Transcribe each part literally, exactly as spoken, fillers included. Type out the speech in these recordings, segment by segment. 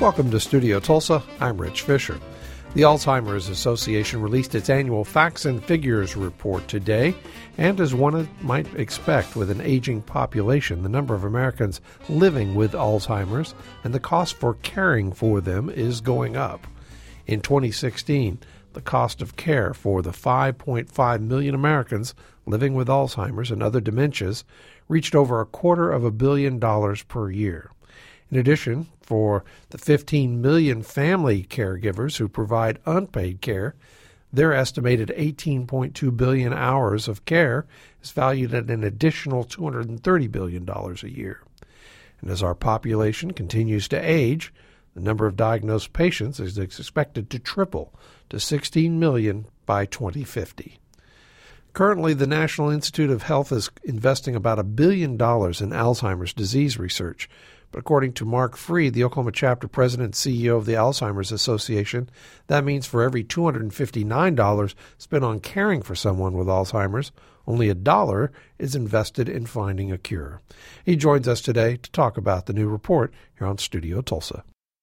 Welcome to Studio Tulsa. I'm Rich Fisher. The Alzheimer's Association released its annual Facts and Figures report today, and as one might expect with an aging population, the number of Americans living with Alzheimer's and the cost for caring for them is going up. In twenty sixteen, the cost of care for the five point five million Americans living with Alzheimer's and other dementias reached over a quarter of a billion dollars per year. In addition, for the fifteen million family caregivers who provide unpaid care, their estimated eighteen point two billion hours of care is valued at an additional two hundred thirty billion dollars a year. And as our population continues to age, the number of diagnosed patients is expected to triple to sixteen million by twenty fifty. Currently, the National Institute of Health is investing about a billion dollars in Alzheimer's disease research. But according to Mark Freed, the Oklahoma chapter president and C E O of the Alzheimer's Association, that means for every two hundred fifty-nine dollars spent on caring for someone with Alzheimer's, only a dollar is invested in finding a cure. He joins us today to talk about the new report here on Studio Tulsa.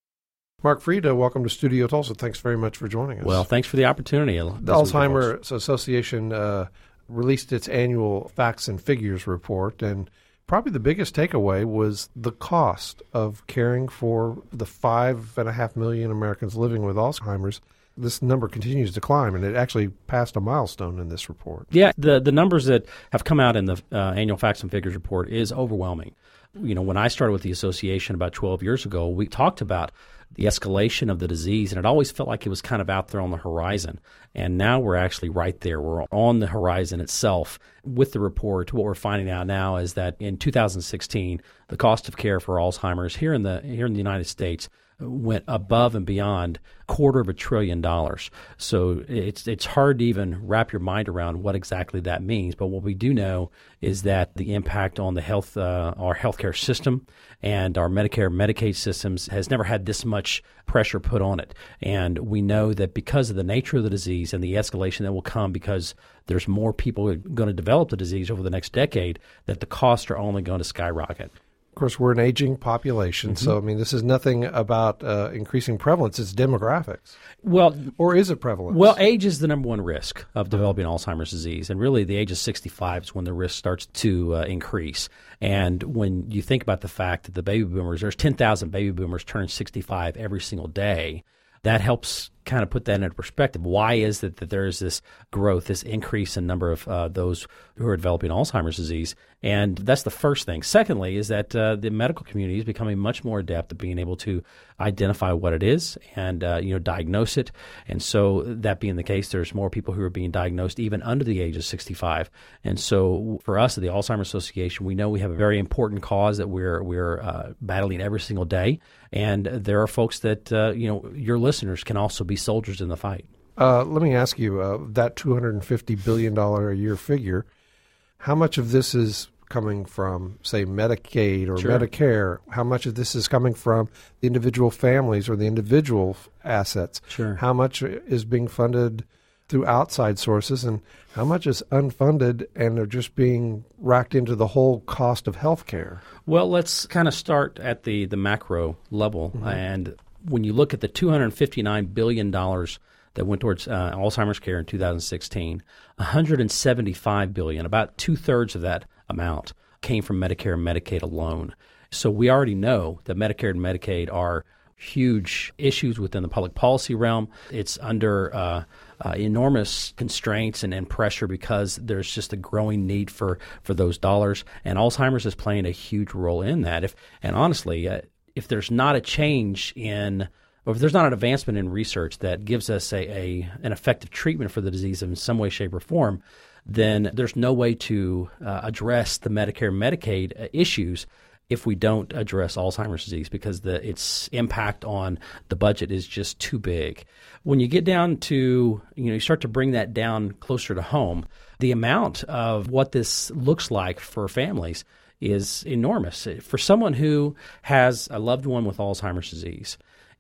Mark Freed, uh, welcome to Studio Tulsa. Thanks very much for joining us. Well, thanks for the opportunity. The Alzheimer's Association uh, released its annual Facts and Figures report, and probably the biggest takeaway was the cost of caring for the five and a half million Americans living with Alzheimer's. This number continues to climb, and it actually passed a milestone in this report. Yeah, the, the numbers that have come out in the uh, annual Facts and Figures report is overwhelming. You know, when I started with the association about twelve years ago, we talked about the escalation of the disease, and it always felt like it was kind of out there on the horizon. And now we're actually right there. We're on the horizon itself. With the report, what we're finding out now is that in two thousand sixteen, the cost of care for Alzheimer's here in the here in the United States went above and beyond quarter of a trillion dollars. So it's it's hard to even wrap your mind around what exactly that means. But what we do know is that the impact on the health, uh, our healthcare system and our Medicare and Medicaid systems has never had this much pressure put on it. And we know that because of the nature of the disease and the escalation that will come because there's more people going to develop the disease over the next decade, that the costs are only going to skyrocket. Of course, we're an aging population, mm-hmm. so, I mean, this is nothing about uh, increasing prevalence. It's demographics. Well, or is it prevalence? Well, age is the number one risk of developing Alzheimer's disease, and really the age of sixty-five is when the risk starts to uh, increase. And when you think about the fact that the baby boomers, there's ten thousand baby boomers turn sixty-five every single day, that helps kind of put that into perspective. Why is it that there is this growth, this increase in number of uh, those who are developing Alzheimer's disease? And that's the first thing. Secondly is that uh, the medical community is becoming much more adept at being able to identify what it is and uh, you know diagnose it. And so that being the case, there's more people who are being diagnosed even under the age of sixty-five. And so for us at the Alzheimer's Association, we know we have a very important cause that we're we're uh, battling every single day. And there are folks that, uh, you know, your listeners can also be soldiers in the fight. Uh, let me ask you, uh, that two hundred fifty billion dollars a year figure, how much of this is coming from, say, Medicaid or Sure. Medicare? How much of this is coming from the individual families or the individual assets? Sure. How much is being funded through outside sources, and how much is unfunded and are just being racked into the whole cost of health care? Well, let's kind of start at the, the macro level. Mm-hmm. And when you look at the two hundred fifty-nine billion dollars that went towards uh, Alzheimer's care in two thousand sixteen, one hundred seventy-five billion dollars, about two-thirds of that amount, came from Medicare and Medicaid alone. So we already know that Medicare and Medicaid are huge issues within the public policy realm. It's under uh, uh, enormous constraints and, and pressure because there's just a growing need for, for those dollars. And Alzheimer's is playing a huge role in that. If And honestly, uh, if there's not a change in or if there's not an advancement in research that gives us a, a an effective treatment for the disease in some way, shape, or form, then there's no way to uh, address the Medicare and Medicaid uh, issues if we don't address Alzheimer's disease, because the its impact on the budget is just too big. When you get down to, you know, you start to bring that down closer to home, the amount of what this looks like for families is enormous. For someone who has a loved one with Alzheimer's disease,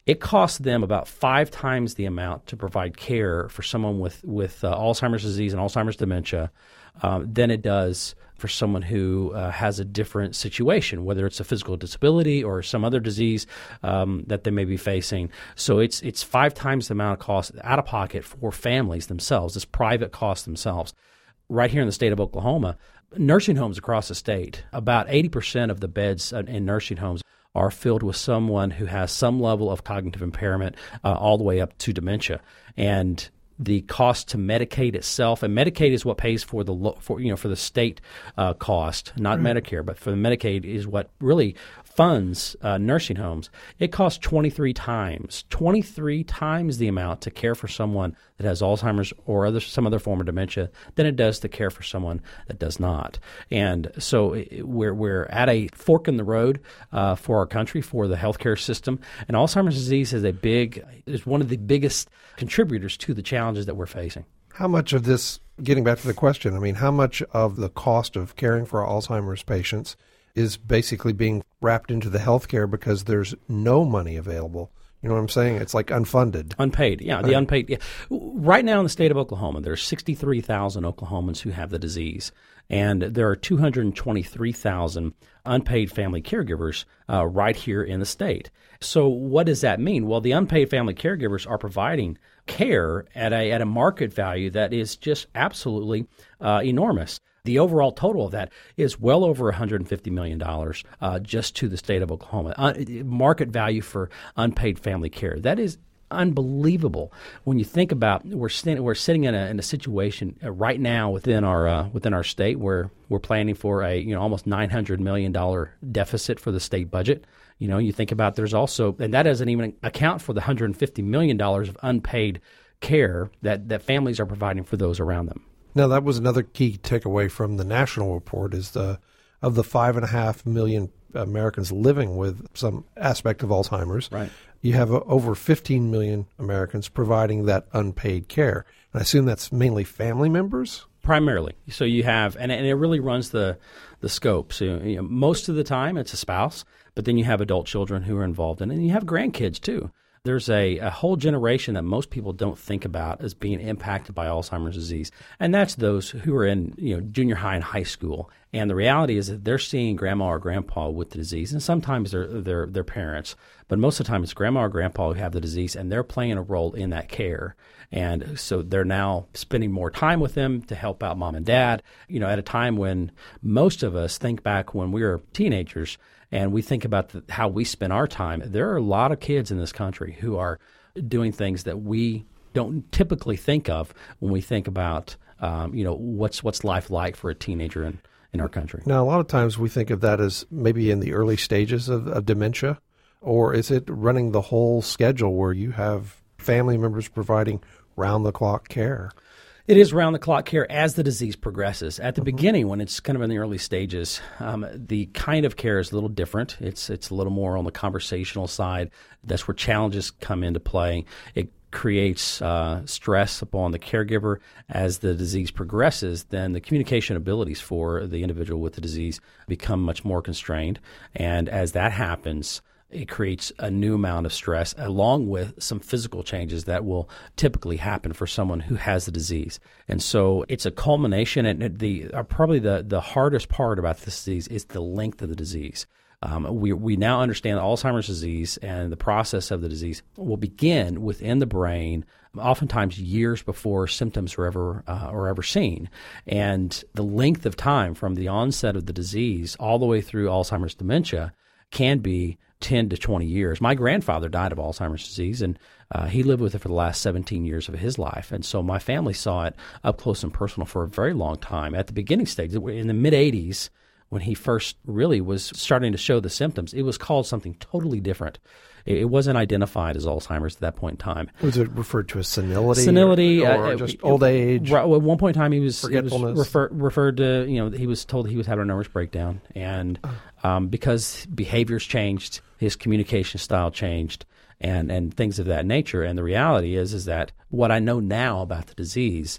it costs them about five times the amount to provide care for someone with, with uh, Alzheimer's disease and Alzheimer's dementia uh, than it does for someone who uh, has a different situation, whether it's a physical disability or some other disease um, that they may be facing. So it's it's five times the amount of cost out of pocket for families themselves, this private cost themselves. Right here in the state of Oklahoma, nursing homes across the state, about eighty percent of the beds in nursing homes are filled with someone who has some level of cognitive impairment uh, all the way up to dementia. And the cost to Medicaid itself, and Medicaid is what pays for the lo- for you know for the state uh, cost, not right. Medicare, but for the Medicaid is what really funds uh, nursing homes. It costs twenty-three times, twenty-three times the amount to care for someone that has Alzheimer's or other some other form of dementia than it does to care for someone that does not. And so it, we're we're at a fork in the road uh, for our country, for the healthcare system, and Alzheimer's disease is a big is one of the biggest contributors to the challenges that we're facing. How much of this, getting back to the question, I mean, how much of the cost of caring for Alzheimer's patients is basically being wrapped into the healthcare because there's no money available? You know what I'm saying? It's like unfunded. Unpaid, yeah. The unpaid. Yeah. Right now in the state of Oklahoma, there are sixty-three thousand Oklahomans who have the disease, and there are two hundred twenty-three thousand unpaid family caregivers uh, right here in the state. So what does that mean? Well, the unpaid family caregivers are providing care at a at a market value that is just absolutely uh, enormous. The overall total of that is well over one hundred fifty million dollars uh, just to the state of Oklahoma. Uh, market value for unpaid family care. That is unbelievable when you think about we're st- we're sitting in a in a situation uh, right now within our uh, within our state where we're planning for a you know almost nine hundred million dollars deficit for the state budget. You know, you think about there's also, and that doesn't even account for the one hundred fifty million dollars of unpaid care that, that families are providing for those around them. Now, that was another key takeaway from the national report is the of the five and a half million Americans living with some aspect of Alzheimer's. Right. You have uh, over fifteen million Americans providing that unpaid care. And I assume that's mainly family members? Primarily. So you have, and, and it really runs the the scope. So you know, most of the time it's a spouse, but then you have adult children who are involved in it, and you have grandkids too. There's a, a whole generation that most people don't think about as being impacted by Alzheimer's disease, and that's those who are in you know junior high and high school. And the reality is that they're seeing grandma or grandpa with the disease, and sometimes they're, they're, they're parents. But most of the time it's grandma or grandpa who have the disease, and they're playing a role in that care. And so they're now spending more time with them to help out mom and dad, you know, at a time when most of us think back when we were teenagers and we think about the, how we spend our time. There are a lot of kids in this country who are doing things that we don't typically think of when we think about, um, you know, what's what's life like for a teenager in, in our country. Now, a lot of times we think of that as maybe in the early stages of, of dementia, or is it running the whole schedule where you have family members providing round-the-clock care? It is round-the-clock care as the disease progresses. At the mm-hmm. beginning, when it's kind of in the early stages, um, the kind of care is a little different. It's it's a little more on the conversational side. That's where challenges come into play. It creates uh, stress upon the caregiver. As the disease progresses, then the communication abilities for the individual with the disease become much more constrained. And as that happens, it creates a new amount of stress along with some physical changes that will typically happen for someone who has the disease. And so it's a culmination, and the uh, probably the, the hardest part about this disease is the length of the disease. Um, we we now understand that Alzheimer's disease and the process of the disease will begin within the brain, oftentimes years before symptoms are ever uh, are ever seen. And the length of time from the onset of the disease all the way through Alzheimer's dementia can be ten to twenty years. My grandfather died of Alzheimer's disease, and uh, he lived with it for the last seventeen years of his life. And so my family saw it up close and personal for a very long time. At the beginning stage, in the mid-eighties, when he first really was starting to show the symptoms, it was called something totally different. It, it wasn't identified as Alzheimer's at that point in time. Was it referred to as senility? Senility. Or, or uh, just old age? Right, well, at one point in time, he was, he was forgetfulness? refer, referred to, you know, he was told he was having a nervous breakdown. And um, because behaviors changed, his communication style changed, and, and things of that nature. And the reality is, is that what I know now about the disease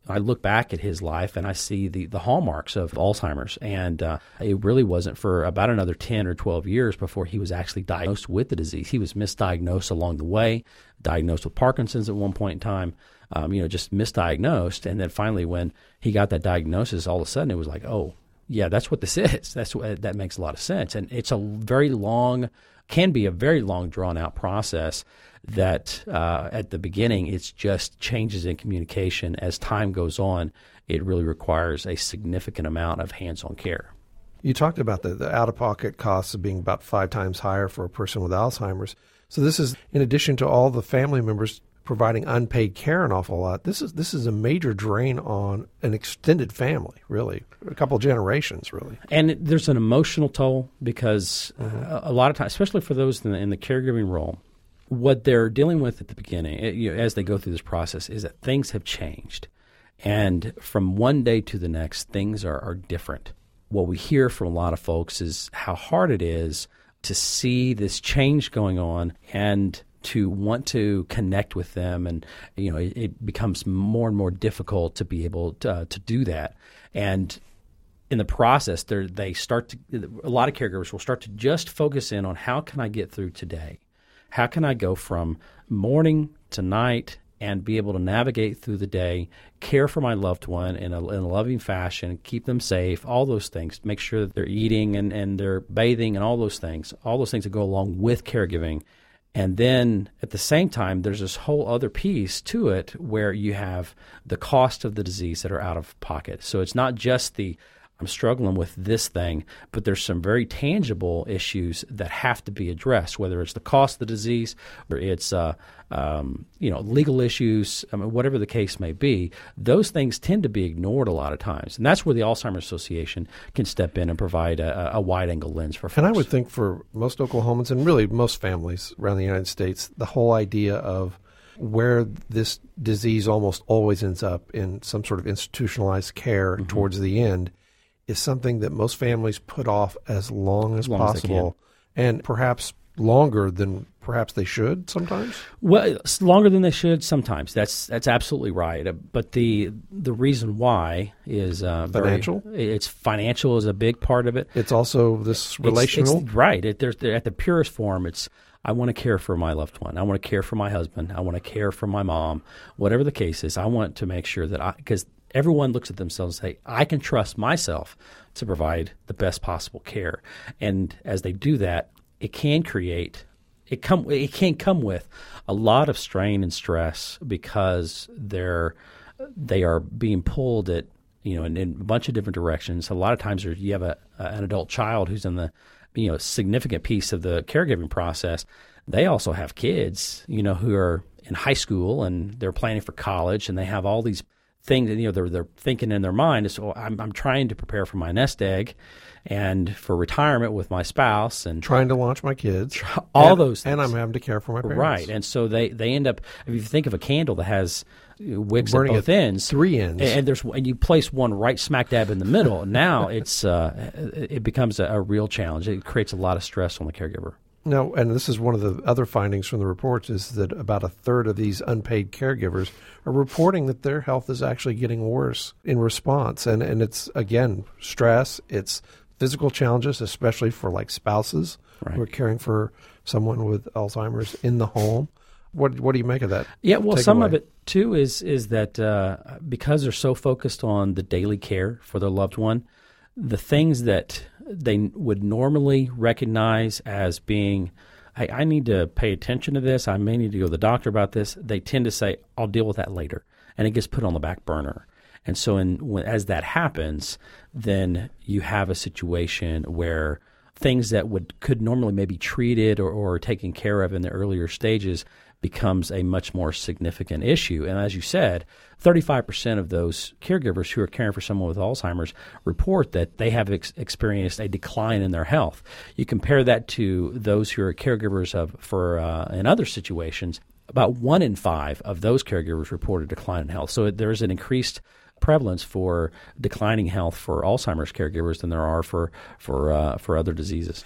I look back at his life and I see the, the hallmarks of Alzheimer's. And uh, it really wasn't for about another ten or twelve years before he was actually diagnosed with the disease. He was misdiagnosed along the way, diagnosed with Parkinson's at one point in time, um, you know, just misdiagnosed. And then finally when he got that diagnosis, all of a sudden it was like, oh, yeah, that's what this is. That's what, that makes a lot of sense. And it's a very long, can be a very long, drawn-out process that uh, at the beginning it's just changes in communication. As time goes on, it really requires a significant amount of hands-on care. You talked about the, the out-of-pocket costs of being about five times higher for a person with Alzheimer's. So this is in addition to all the family members providing unpaid care an awful lot. This is this is a major drain on an extended family, really, a couple of generations, really. And there's an emotional toll because Mm-hmm. uh, a lot of times, especially for those in the, in the caregiving role, what they're dealing with at the beginning, it, you know, as they go through this process, is that things have changed. And from one day to the next, things are, are different. What we hear from a lot of folks is how hard it is to see this change going on and to want to connect with them. And, you know, it, it becomes more and more difficult to be able to, uh, to do that. And in the process, they start to, a lot of caregivers will start to just focus in on how can I get through today? How can I go from morning to night and be able to navigate through the day, care for my loved one in a, in a loving fashion, keep them safe, all those things, make sure that they're eating and, and they're bathing and all those things, all those things that go along with caregiving. And then at the same time, there's this whole other piece to it where you have the cost of the disease that are out of pocket. So it's not just the I'm struggling with this thing, but there's some very tangible issues that have to be addressed, whether it's the cost of the disease or it's uh, um, you know, legal issues, I mean, whatever the case may be. Those things tend to be ignored a lot of times. And that's where the Alzheimer's Association can step in and provide a, a wide-angle lens for folks. And I would think for most Oklahomans and really most families around the United States, the whole idea of where this disease almost always ends up in some sort of institutionalized care mm-hmm. towards the end is something that most families put off as long as, as long possible as and perhaps longer than perhaps they should sometimes? Well, it's longer than they should sometimes. That's that's absolutely right. But the the reason why is uh, financial. Very, it's financial is a big part of it. It's also this relational. It's, it's, right. It, there's, at the purest form, it's I want to care for my loved one. I want to care for my husband. I want to care for my mom. Whatever the case is, I want to make sure that I, because everyone looks at themselves and say, I can trust myself to provide the best possible care. And as they do that, it can create, it come, it can come with a lot of strain and stress because they're, they are being pulled at, you know, in, in a bunch of different directions. A lot of times you have a, an adult child who's in the, you know, significant piece of the caregiving process. They also have kids, you know, who are in high school and they're planning for college and they have all these things that, you know, they're, they're thinking in their mind is, oh, I'm, I'm trying to prepare for my nest egg and for retirement with my spouse and trying to launch my kids, all and, those things. And I'm having to care for my parents. Right. And so they, they end up, if you think of a candle that has wicks burning at both ends, three ends, and, and there's and you place one right smack dab in the middle, now it's uh, it becomes a, a real challenge. It creates a lot of stress on the caregiver. No, and this is one of the other findings from the report is that about a third of these unpaid caregivers are reporting that their health is actually getting worse in response. And, and it's, again, stress. It's physical challenges, especially for like spouses right. who are caring for someone with Alzheimer's in the home. What what do you make of that? Yeah, well, Take some away. of it, too, is, is that uh, because they're so focused on the daily care for their loved one, the things that they would normally recognize as being, hey, I need to pay attention to this, I may need to go to the doctor about this, they tend to say, I'll deal with that later. And it gets put on the back burner. And so in, when, as that happens, then you have a situation where things that would could normally maybe treated or, or taken care of in the earlier stages becomes a much more significant issue. And as you said, thirty-five percent of those caregivers who are caring for someone with Alzheimer's report that they have ex- experienced a decline in their health. You compare that to those who are caregivers of for uh, in other situations, about one in five of those caregivers report a decline in health. So there is an increased prevalence for declining health for Alzheimer's caregivers than there are for for uh, for other diseases.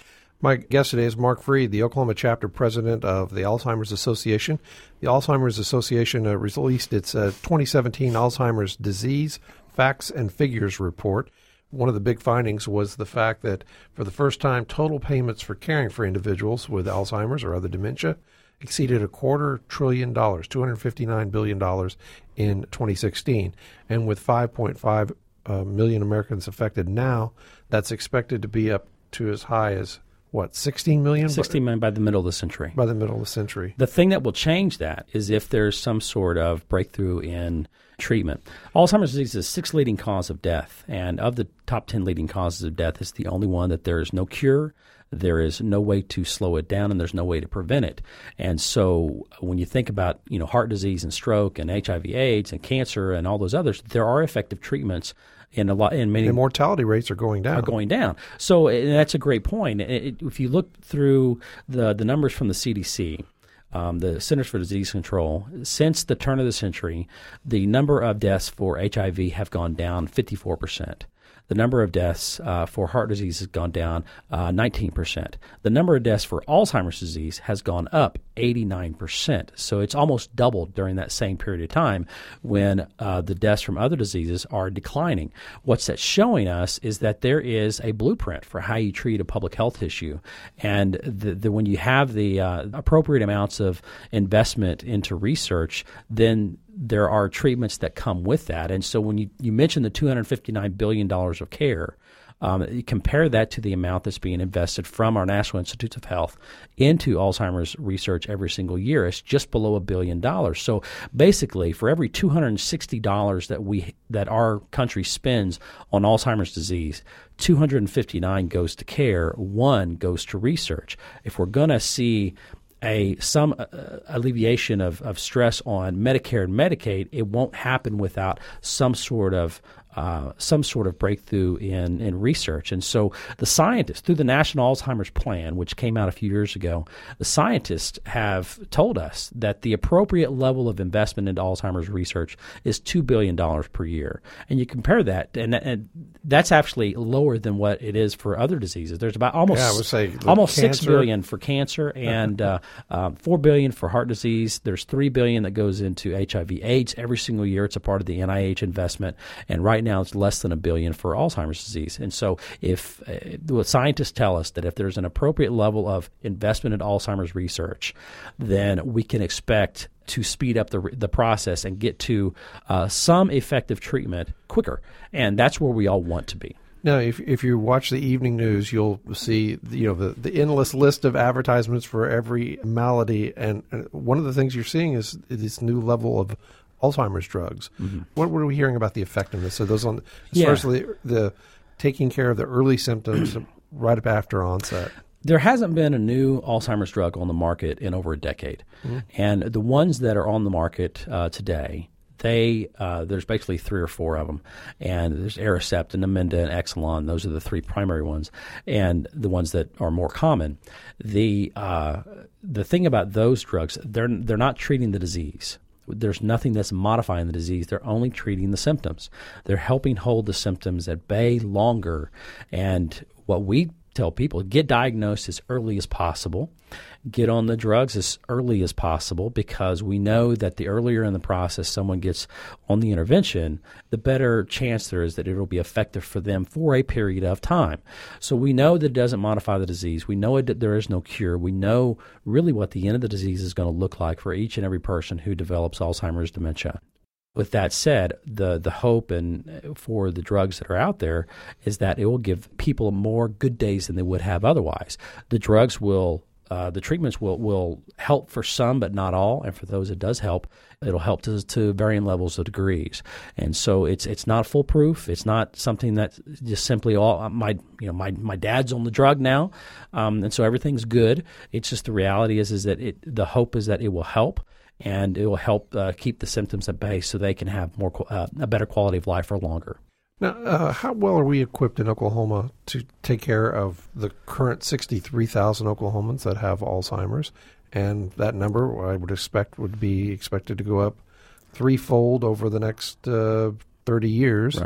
My guest today is Mark Freed, the Oklahoma chapter president of the Alzheimer's Association. The Alzheimer's Association uh, released its uh, twenty seventeen Alzheimer's Disease Facts and Figures report. One of the big findings was the fact that for the first time, total payments for caring for individuals with Alzheimer's or other dementia exceeded a quarter trillion dollars, two hundred fifty-nine billion dollars in twenty sixteen. And with five point five uh, million Americans affected now, that's expected to be up to as high as, what, sixteen million? sixteen million by the middle of the century. By the middle of the century. The thing that will change that is if there's some sort of breakthrough in treatment. Alzheimer's disease is the sixth leading cause of death, and of the top ten leading causes of death, it's the only one that there is no cure, there is no way to slow it down, and there's no way to prevent it. And so when you think about, you know, heart disease and stroke and H I V AIDS and cancer and all those others, there are effective treatments. In a lot, in many, the mortality rates are going down. Are going down. So and that's a great point. It, it, if you look through the the numbers from the C D C, um, the Centers for Disease Control, since the turn of the century, the number of deaths for H I V have gone down fifty-four percent. The number of deaths uh, for heart disease has gone down uh, nineteen percent. The number of deaths for Alzheimer's disease has gone up eighty-nine percent. So it's almost doubled during that same period of time when uh, the deaths from other diseases are declining. What's that showing us is that there is a blueprint for how you treat a public health issue. And the, the, when you have the uh, appropriate amounts of investment into research, then there are treatments that come with that. And so when you, you mentioned the two hundred fifty-nine billion dollars of care, um, you compare that to the amount that's being invested from our National Institutes of Health into Alzheimer's research every single year. It's just below a billion dollars. So basically, for every two hundred sixty dollars that we that our country spends on Alzheimer's disease, two hundred fifty-nine goes to care, one goes to research. If we're going to see A some uh, alleviation of, of stress on Medicare and Medicaid, it won't happen without some sort of uh, some sort of breakthrough in, in research. And so the scientists, through the National Alzheimer's Plan, which came out a few years ago, the scientists have told us that the appropriate level of investment into Alzheimer's research is two billion dollars per year. And you compare that, and, and that's actually lower than what it is for other diseases. There's about almost yeah, I would say almost cancer. six billion dollars for cancer and uh, um, four billion dollars for heart disease. There's three billion dollars that goes into H I V AIDS every single year. It's a part of the N I H investment, and right now it's less than a billion for Alzheimer's disease. And so if uh, what scientists tell us that if there's an appropriate level of investment in Alzheimer's research, then we can expect to speed up the the process and get to uh, some effective treatment quicker. And that's where we all want to be. Now, if if you watch the evening news, you'll see you know the, the endless list of advertisements for every malady, and one of the things you're seeing is this new level of Alzheimer's drugs. Mm-hmm. What were we hearing about the effectiveness of those on as yeah. far as the, the taking care of the early symptoms right up after onset? There hasn't been a new Alzheimer's drug on the market in over a decade, mm-hmm. and the ones that are on the market uh, today. They uh, there's basically three or four of them, and there's Aricept and Namenda and Exelon. Those are the three primary ones, and the ones that are more common. The uh, the thing about those drugs, they're they're not treating the disease. There's nothing that's modifying the disease. They're only treating the symptoms. They're helping hold the symptoms at bay longer. And what we tell people, get diagnosed as early as possible. Get on the drugs as early as possible, because we know that the earlier in the process someone gets on the intervention, the better chance there is that it will be effective for them for a period of time. So we know that it doesn't modify the disease. We know that there is no cure. We know really what the end of the disease is going to look like for each and every person who develops Alzheimer's dementia. With that said, the the hope and for the drugs that are out there is that it will give people more good days than they would have otherwise. The drugs will Uh, the treatments will, will help for some, but not all. And for those it does help, it'll help to, to varying levels of degrees. And so it's it's not foolproof. It's not something that just simply all my you know my my dad's on the drug now, um, and so everything's good. It's just the reality is is that it the hope is that it will help. And it will help uh, keep the symptoms at bay so they can have more uh, a better quality of life for longer. Now, uh, how well are we equipped in Oklahoma to take care of the current sixty-three thousand Oklahomans that have Alzheimer's? And that number, I would expect, would be expected to go up threefold over the next uh, thirty years. Right.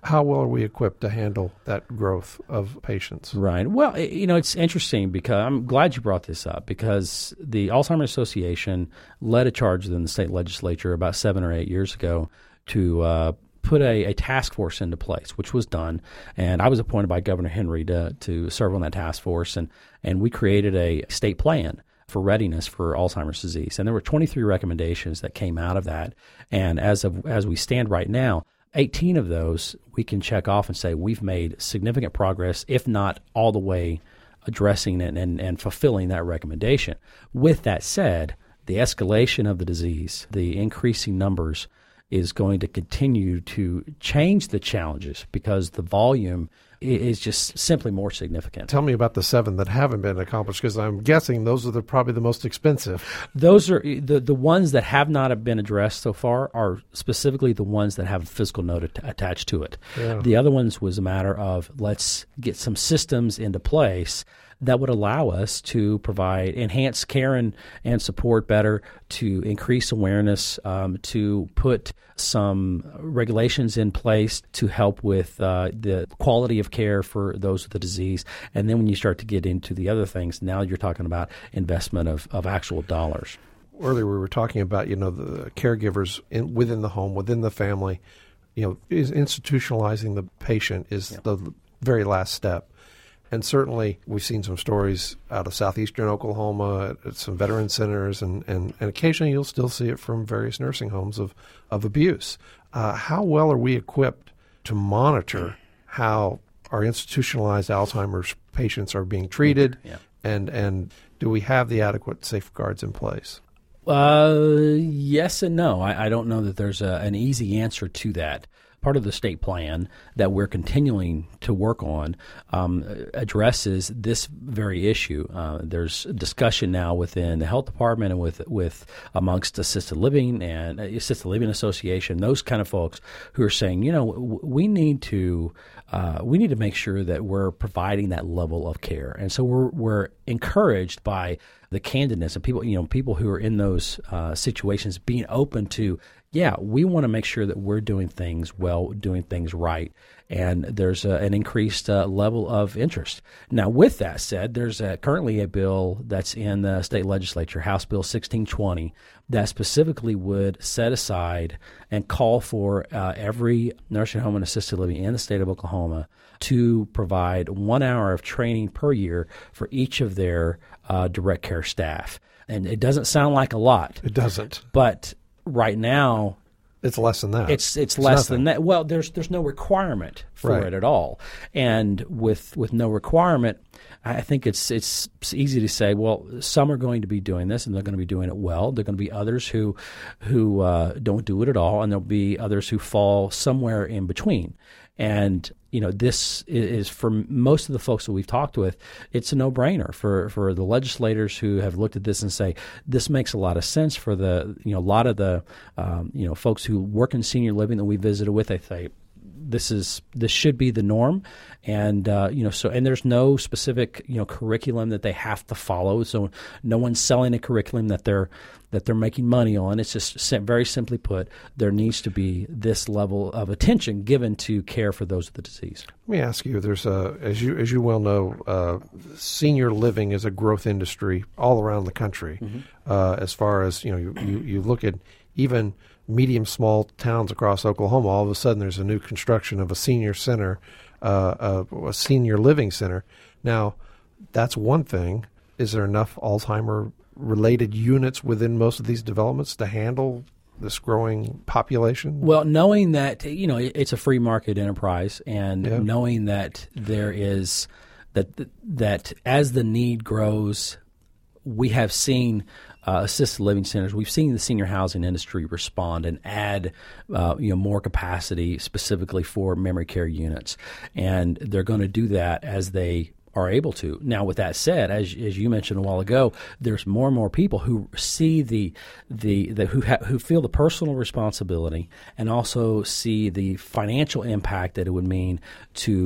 How well are we equipped to handle that growth of patients? Right. Well, you know, it's interesting because I'm glad you brought this up because the Alzheimer's Association led a charge in the state legislature about seven or eight years ago to uh, put a, a task force into place, which was done. And I was appointed by Governor Henry to, to serve on that task force. And, and we created a state plan for readiness for Alzheimer's disease. And there were twenty-three recommendations that came out of that. And as of as we stand right now, eighteen of those we can check off and say we've made significant progress, if not all the way addressing it and, and fulfilling that recommendation. With that said, the escalation of the disease, the increasing numbers is going to continue to change the challenges because the volume is just simply more significant. Tell me about the seven that haven't been accomplished, because I'm guessing those are the, probably the most expensive. Those are the the ones that have not been addressed so far are specifically the ones that have a physical note at, attached to it. Yeah. The other ones was a matter of let's get some systems into place that would allow us to provide enhanced care and, and support better, to increase awareness, um, to put some regulations in place to help with uh, the quality of care for those with the disease. And then when you start to get into the other things, now you're talking about investment of, of actual dollars. Earlier we were talking about, you know, the caregivers in, within the home, within the family. You know, is institutionalizing the patient is yeah. the very last step. And certainly we've seen some stories out of southeastern Oklahoma at, at some veteran centers, and, and, and occasionally you'll still see it from various nursing homes of, of abuse. Uh, how well are we equipped to monitor how our institutionalized Alzheimer's patients are being treated, yeah. and, and do we have the adequate safeguards in place? Uh, yes and no. I, I don't know that there's a, an easy answer to that. Part of the state plan that we're continuing to work on um, addresses this very issue. Uh, there's discussion now within the health department and with with amongst assisted living and assisted living association, those kind of folks who are saying, you know, w- we need to uh, we need to make sure that we're providing that level of care, and so we're we're encouraged by the candidness and people, you know, people who are in those uh, situations being open to. Yeah, we want to make sure that we're doing things well, doing things right, and there's a, an increased uh, level of interest. Now, with that said, there's a, currently a bill that's in the state legislature, House Bill sixteen twenty, that specifically would set aside and call for uh, every nursing home and assisted living in the state of Oklahoma to provide one hour of training per year for each of their uh, direct care staff. And it doesn't sound like a lot. It doesn't. But right now, it's less than that. It's it's, it's less nothing. than that. Well, there's there's no requirement for right. it at all, and with with no requirement, I think it's it's easy to say. Well, some are going to be doing this, and they're going to be doing it well. There are going to be others who who uh, don't do it at all, and there'll be others who fall somewhere in between. And you know, this is for most of the folks that we've talked with, it's a no-brainer for, for the legislators who have looked at this and say this makes a lot of sense for the you know a lot of the um, you know folks who work in senior living that we visited with. They say this is this should be the norm, and uh, you know so and there's no specific you know curriculum that they have to follow. So no one's selling a curriculum that they're that they're making money on. It's just very simply put, there needs to be this level of attention given to care for those with the disease. Let me ask you, there's a, as you as you well know, uh, senior living is a growth industry all around the country. Mm-hmm. Uh, as far as, you know, you, you, you look at even medium, small towns across Oklahoma, all of a sudden there's a new construction of a senior center, uh, a, a senior living center. Now, that's one thing. Is there enough Alzheimer related units within most of these developments to handle this growing population? Well, knowing that, you know, it's a free market enterprise, and yeah. knowing that there is that that as the need grows, we have seen uh, assisted living centers. We've seen the senior housing industry respond and add, uh, you know, more capacity specifically for memory care units, and they're going to do that as they are able to. Now, with that said, as as you mentioned a while ago, there's more and more people who see the the, the who ha- who feel the personal responsibility and also see the financial impact that it would mean to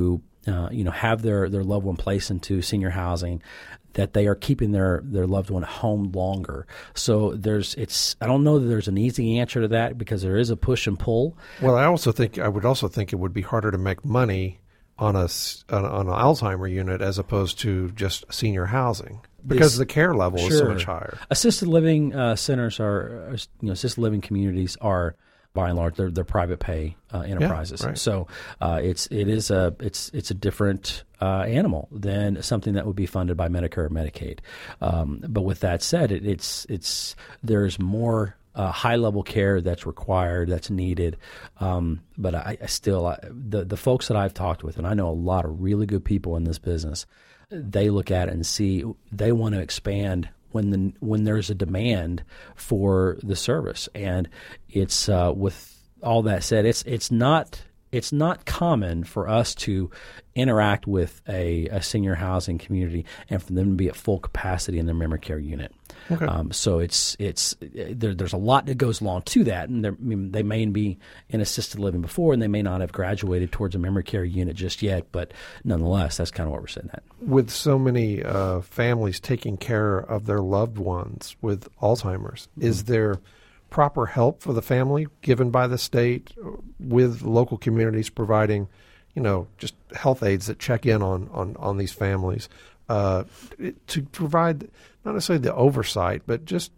uh, you know, have their, their loved one placed into senior housing, that they are keeping their, their loved one at home longer. So there's it's I don't know that there's an easy answer to that, because there is a push and pull. Well, I also think I would also think it would be harder to make money on a on, on an Alzheimer unit as opposed to just senior housing, because this, the care level sure. is so much higher. Assisted living uh, centers are, you know, assisted living communities are, by and large, they're, they're private pay uh, enterprises. Yeah, right. So uh, it's it is a it's it's a different uh, animal than something that would be funded by Medicare or Medicaid. Um, but with that said, it, it's it's there's more uh, high level care that's required, that's needed. Um, but I, I still I, the the folks that I've talked with, and I know a lot of really good people in this business, they look at it and see they want to expand when the when there's a demand for the service. And it's uh, with all that said, it's it's not it's not common for us to interact with a, a senior housing community and for them to be at full capacity in their memory care unit. Okay. Um, so it's it's there, there's a lot that goes along to that, and I mean, they may be in assisted living before, and they may not have graduated towards a memory care unit just yet. But nonetheless, that's kind of what we're saying. That with so many uh, families taking care of their loved ones with Alzheimer's, mm-hmm. is there proper help for the family given by the state, with local communities providing, you know, just health aides that check in on on, on these families uh, to provide not necessarily the oversight, but just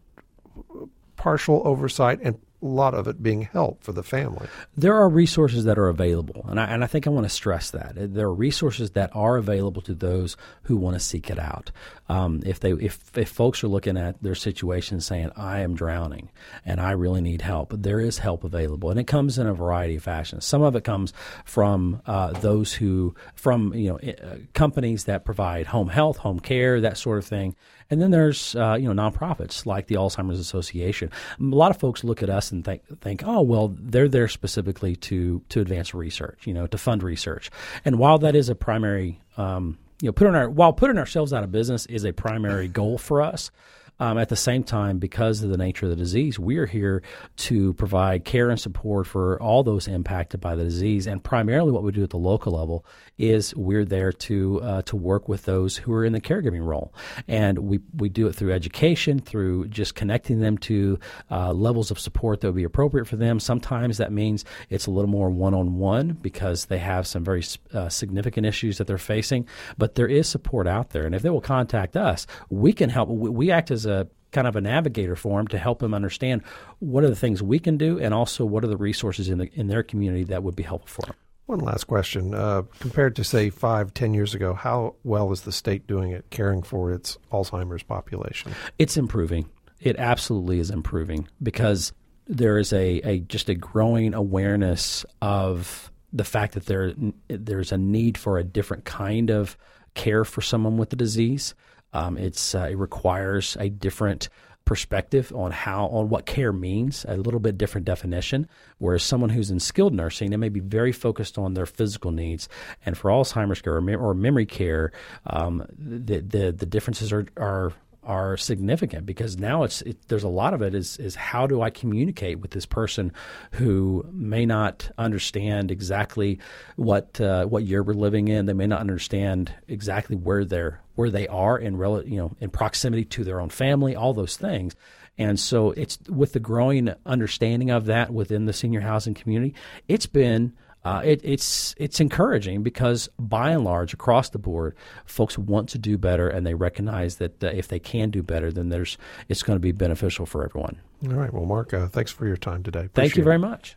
partial oversight, and a lot of it being help for the family? There are resources that are available, and I, and I think I want to stress that. There are resources that are available to those who want to seek it out. Um, if they if, if folks are looking at their situation saying, I am drowning and I really need help, there is help available, and it comes in a variety of fashions. Some of it comes from uh, those who, from you know uh, companies that provide home health, home care, that sort of thing. And then there's uh, you know nonprofits like the Alzheimer's Association. A lot of folks look at us and think, think, oh, well, they're there specifically to to advance research, you know, to fund research. And while that is a primary, um, you know, putting our while putting ourselves out of business is a primary goal for us. Um, at the same time, because of the nature of the disease, we are here to provide care and support for all those impacted by the disease. And primarily what we do at the local level is we're there to uh, to work with those who are in the caregiving role. And we, we do it through education, through just connecting them to uh, levels of support that would be appropriate for them. Sometimes that means it's a little more one-on-one because they have some very uh, significant issues that they're facing. But there is support out there. And if they will contact us, we can help. We, we act as a kind of a navigator for them to help them understand what are the things we can do, and also what are the resources in the in their community that would be helpful for them. One last question. Uh, compared to, say, five, ten years ago, how well is the state doing at caring for its Alzheimer's population? It's improving. It absolutely is improving, because there is a, a just a growing awareness of the fact that there there's a need for a different kind of care for someone with the disease. Um, it's uh, it requires a different perspective on how on what care means, a little bit different definition. Whereas someone who's in skilled nursing, they may be very focused on their physical needs, and for Alzheimer's care or, mem- or memory care, um, the, the the differences are are. are significant, because now it's it, there's a lot of it is is how do I communicate with this person who may not understand exactly what uh, what year we're living in. They may not understand exactly where they're where they are in rel- you know in proximity to their own family, all those things. And so it's with the growing understanding of that within the senior housing community, it's been Uh, it, it's it's encouraging, because by and large, across the board, folks want to do better, and they recognize that uh, if they can do better, then there's it's going to be beneficial for everyone. All right. Well, Mark, uh, thanks for your time today. Appreciate Thank you very much.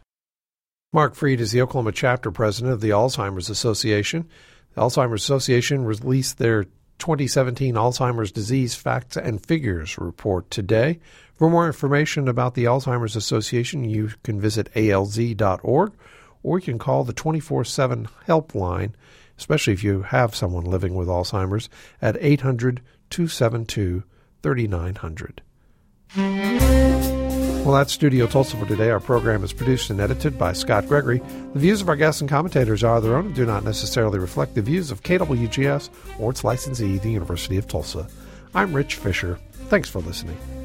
Mark Freed is the Oklahoma chapter president of the Alzheimer's Association. The Alzheimer's Association released their twenty seventeen Alzheimer's Disease Facts and Figures report today. For more information about the Alzheimer's Association, you can visit A L Z dot org. Or you can call the twenty-four seven helpline, especially if you have someone living with Alzheimer's, at eight hundred, two seven two, three nine zero zero. Well, that's Studio Tulsa for today. Our program is produced and edited by Scott Gregory. The views of our guests and commentators are their own and do not necessarily reflect the views of K W G S or its licensee, the University of Tulsa. I'm Rich Fisher. Thanks for listening.